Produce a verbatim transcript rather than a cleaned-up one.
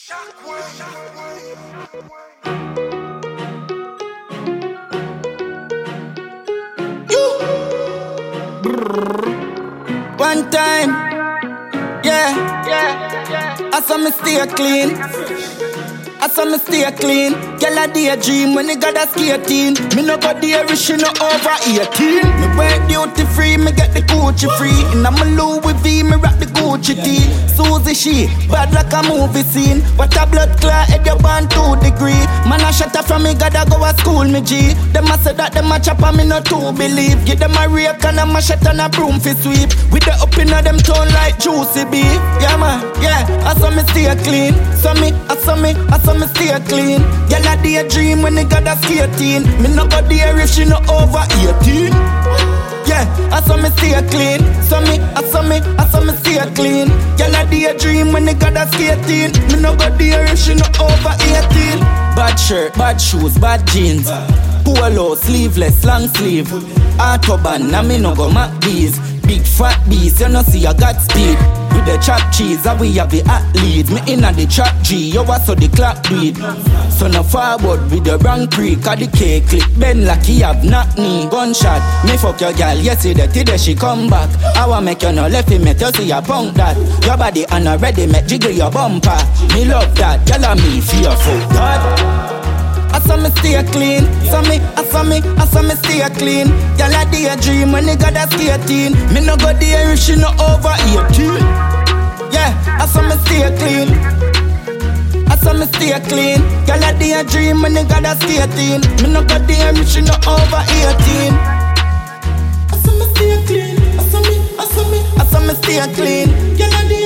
One time, yeah, yeah, yeah. I saw me stay clean. I saw me stay clean. Girl a daydream when you got a skating. Me no go there, she no over eighteen. Me work duty free, me get the Gucci free. And I'm a Louis V, me rock the Gucci tee. Susie she, bad like a movie scene. What a blood clot, head you born two degree. Man a shut up from me, gotta go to school, me G. Them a say that them a chop and me no too believe. Give them a rake and a machete and a broom fi sweep. With the up in them tone like juicy beef. Yeah man, yeah, I saw me stay clean. So me, I saw me, I saw me stay clean. Girl a daydream when they got a skating. Me no go there if she no over eighteen. Yeah, I saw me stay clean. So me, I saw me, I saw me stay clean. Girl a daydream when they got a skating. Me no go there if she no over eighteen. Bad shirt, bad shoes, bad jeans. Polo, sleeveless, long sleeve. Autobahn, na me no go mac these. Big fat beast, you no see I got speed. With the chop cheese, and we have the athletes. Me inna the trap G, you was so the clock bleed. So no forward with the wrong pre, cause the cake click bend like he have knock knee. Gunshot, me fuck your girl yesterday, today she come back. I want make you no left me, make you see a punk that. Your body and already make jiggle your bumper. Me love that, girl and me fearful. God. I saw me stay clean. Saw me, I saw me, I saw me stay clean. Girl a daydream when they got a skating. Me no go there if she no over eighteen. Yeah, I saw me stay clean. I saw me stay clean. Girl a daydream when they got a skating. Me no go there if she no over eighteen. I saw me stay clean. I saw me, I saw me, I saw me stay clean. Girl a